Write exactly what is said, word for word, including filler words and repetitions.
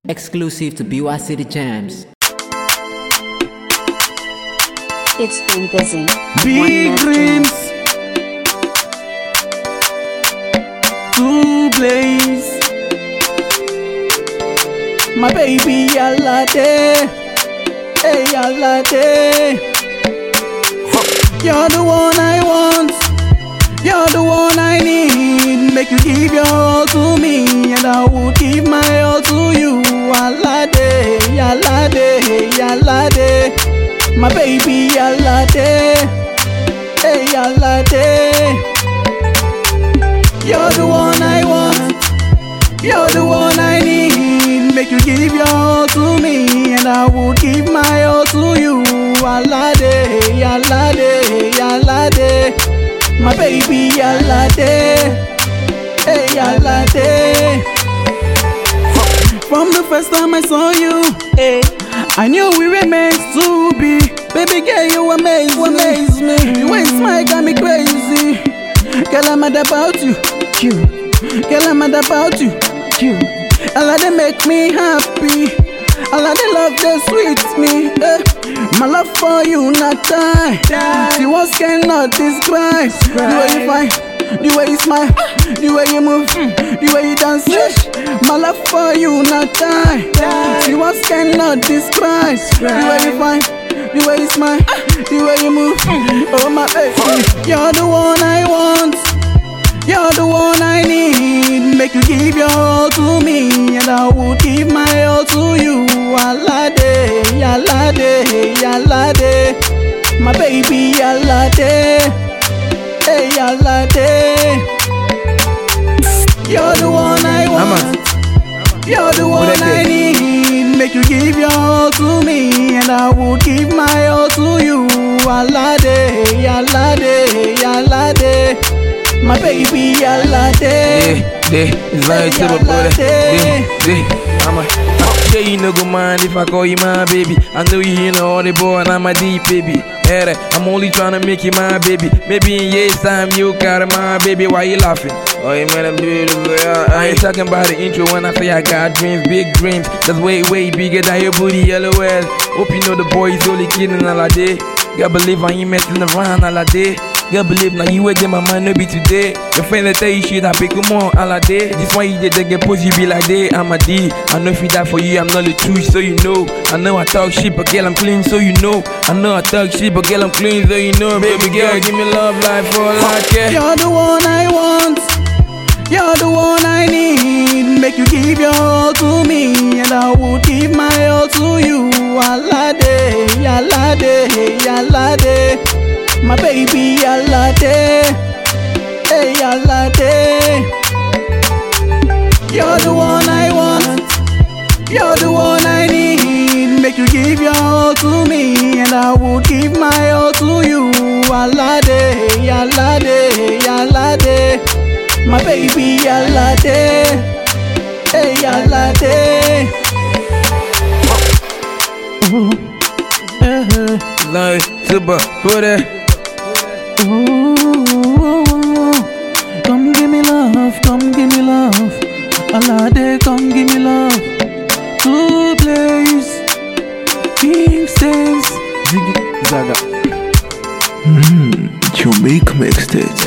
Exclusive to B Y City Jams. It's been busy. Big dreams to blaze. My baby Yalade, hey Yalade. You're the one I want, you're the one I need. Make you give your all to me, and I will give my all to you. Yalade, Yalade, Yalade. My baby Yalade, hey Yalade. You're the one I want, you're the one I need. Make you give your all to me, and I will give my all to you. Yalade, Yalade, Yalade. My baby Yalade, hey Yalade. From the first time I saw you, hey, I knew we were meant to be. Baby girl, you amaze, you amaze me. Your way smile got me crazy. Girl, I'm mad about you, you. Girl, I'm mad about you, you. I let them make me happy. I let them love they sweet me. Eh. My love for you not die. See what cannot describe. The way you fight, the way you smile, the way you move, the way you dance. My love for you not die. See what cannot describe. The way you fight, the way you smile, the way you move. Oh my baby, you're the one I want, you're the one I need. Make you give your all to me, and I will give my all to you. Yalade, Yalade, Yalade. My baby Yalade, hey Yalade. You're the one I want, you're the one I need. Make you give your all to me, and I will give my all to you. Yalade, Yalade, Yalade. My baby Yalade, it's very simple, brother. I'm a, I'm sure you no go mind if I call you my baby. I know you know all the boy and I'm a deep baby. Hey, I'm only trying to make you my baby. Maybe in years time you carry my baby. Why you laughing? Oh, you man, I'm beautiful. Yeah. I ain't talking about the intro when I say I got dreams, big dreams. That's way, way bigger than your booty, yellow well. Hope you know the boy is only kidding all day. God believe I ain't messing around all day. God believe now you with them, my mind no be today. Your friend that tell you shit, I pick them on all day. This one you did, they get pussy, be like day. I'm a D. I know if you die for you, I'm not the truth, so you know. I know I talk shit, but girl, I'm clean, so you know. I know I talk shit, but girl, I'm clean, so you know. Baby girl, give me love life for all I care. You're the one I want, you're the one I need. Make you give your all to me, and I will give my all to you. Yalade, Yalade, Yalade. My baby Yalade, hey Yalade. You're the one I want, you're the one I need. Make you give your all to me, and I will give my all to you. Yalade, Yalade, Yalade. My baby Yalade, hey Yalade. Ooh, uh-huh. Love, super, put it. Ooh, come give me love, come give me love. Yalade, come give me love. To blaze, King Stains, Ziggy Zaga. Mmm, Jamaica mixtape.